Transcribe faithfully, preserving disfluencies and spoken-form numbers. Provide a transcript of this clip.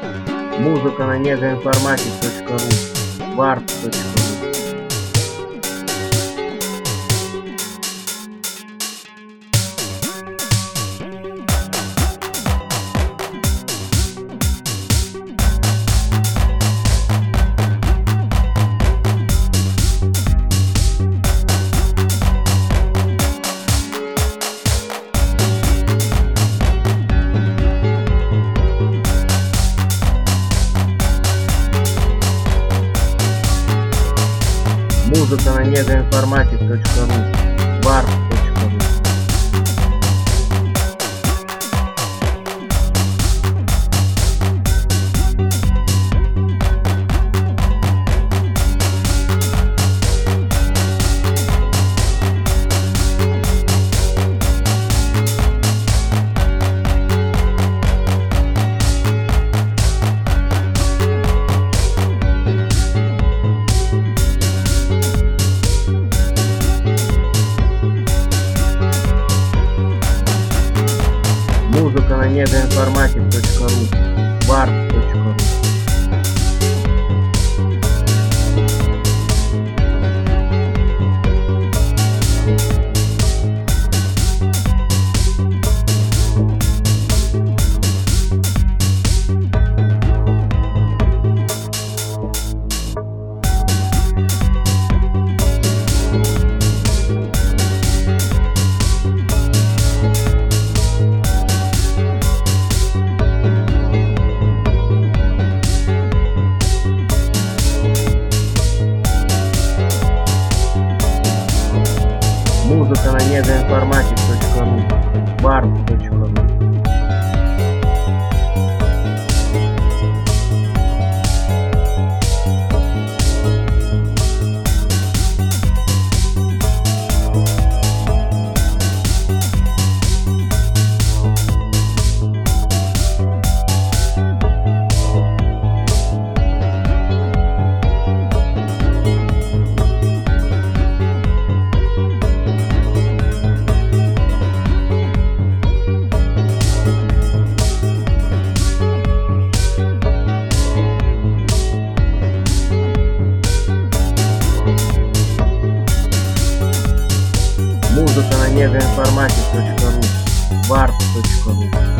Музыка на негоинформатик точка ру, варп точка ру. Музыка на негоинформатик точка ру, варп точка ру. Музыка на негоинформатик точка ру, варп точка ру. Музыка на негоинформатик точка ру, варп точка ру. Музыка на негоинформатик точка ру, варп точка ру.